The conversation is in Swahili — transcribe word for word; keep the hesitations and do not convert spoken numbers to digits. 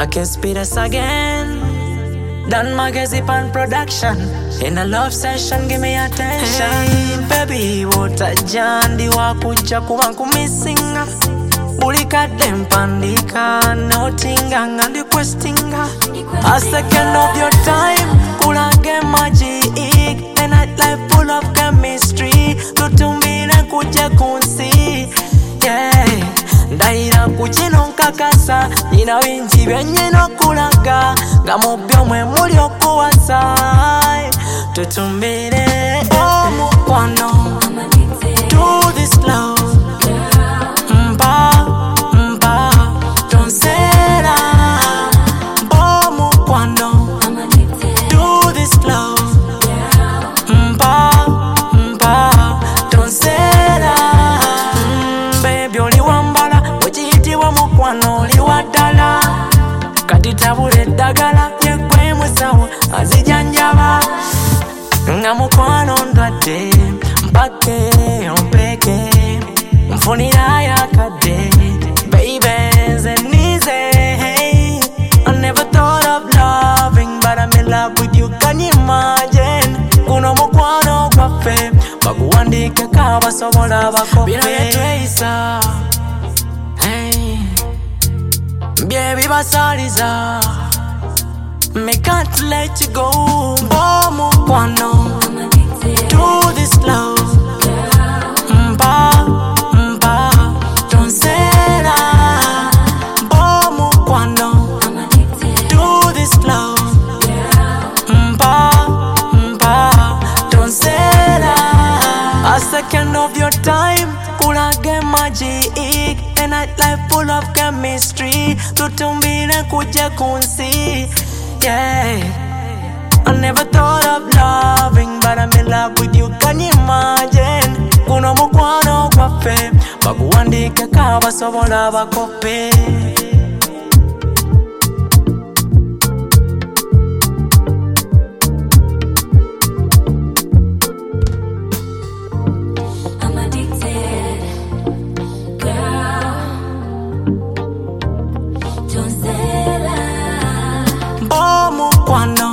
I can speed us again. Done magazine and production. In a love session, give me attention. Hey, baby, what a jandi wakuja kuwangu missinga. Bulika dempandika, notinga and requestinga. A second of your time, kula get magic. A night life full of chemistry. Tutumbina kuja kunsi, yeah. Ndaira kuchino nkakasa, nina winji benye no kulaga. Gamubyo mwe muli okuwasa, tutumbire omukwano. Do this love, mba, mba, tonsera. Omukwano, do this love, mba, mba, tonsera. Mm, baby oli wambala, wechitiwa mukwano oli wadala. Kati tabule dagala, yekwe musawo azijanjaba. Nga mukwano ndwadde, mpake ompeke, mfunira yakadde. Baby nze nize, hey. I never thought of loving, but I'm in love with you, can you imagine? Kuno mukwano gwaffe, baguwandike kabasobola bakope. Bino yetweyisa, hey. Baby basaliza, me can't let you go. Bomukwano, do this love, mba, mba, tonsera. Bomukwano, do this love, mba, mba, tonsera. A second of your time, kula get magic. A night life full of chemistry. Tutumbire kuja kunsi, yeah. I never thought of loving, but I'm in love with you, can you imagine? Kuno mukwano gwaffe, baguwandike kabasobola bakope. Bomukwano.